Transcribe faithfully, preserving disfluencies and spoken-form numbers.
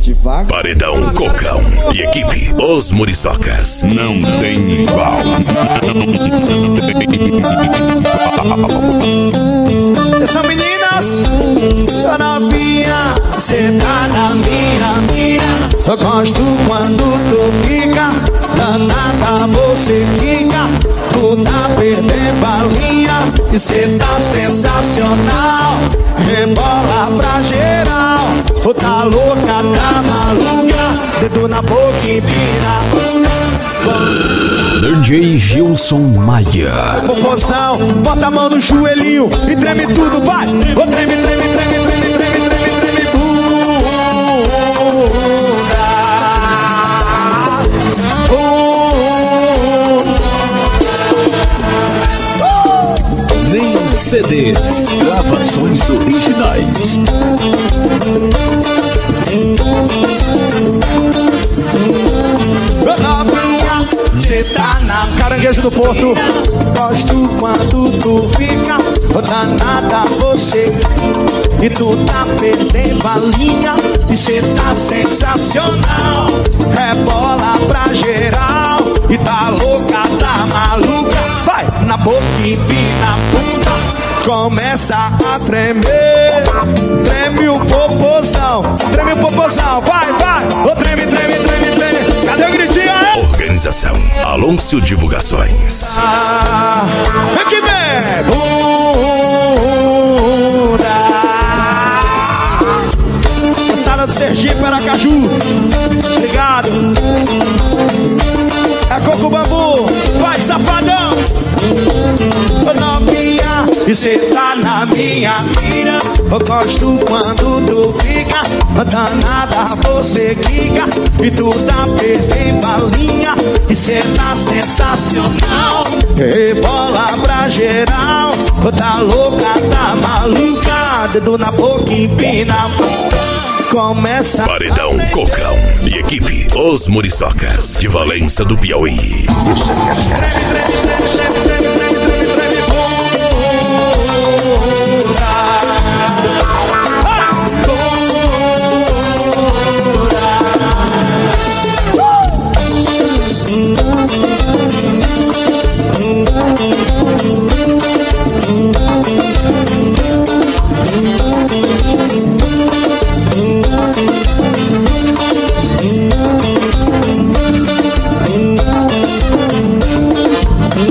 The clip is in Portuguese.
Devagar. Paredão Cocão e equipe Os Muriçocas. Não tem igual. Essas meninas, tô novinha, cê tá na minha mira. Eu gosto quando tu fica, danada você fica. Tu tá perdendo a linha e cê tá sensacional. Rebola pra geral, tu tá louca, tá maluca. Dedo na boca e pira. D J Gilson Maia. Popozão, bota a mão no joelhinho e treme tudo, vai! Ô, treme, treme, treme, treme, treme, treme, treme, bunda. Nem C Ds, gravações originais. Cê tá na Caranguejo do Porto. Gosto quando tu fica, danada você. E tu tá perdendo a linha e cê tá sensacional. Rebola pra geral e tá louca, tá maluca. Vai na boca e empina a bunda. Começa a tremer. Treme o popozão, treme o popozão, vai, vai. Ô, treme, treme, treme, treme. Cadê o gritinho aí? Organização Alonso Divulgações. Ah, aqui vem bunda. Moçada do Sergipe, Aracaju. Obrigado. É Coco Bambu. Vai, safadão. Ô, novinha, e cê tá na minha mira. Eu gosto quando tu fica, danada você quica. E tu tá perdendo a linha e cê tá sensacional. Rebola pra geral, tá louca, tá maluca. Dedo na boca e empina. Começa Paredão Cocão e equipe Os Muriçocas de Valença do Piauí. Treme, treme, treme, treme, treme, treme.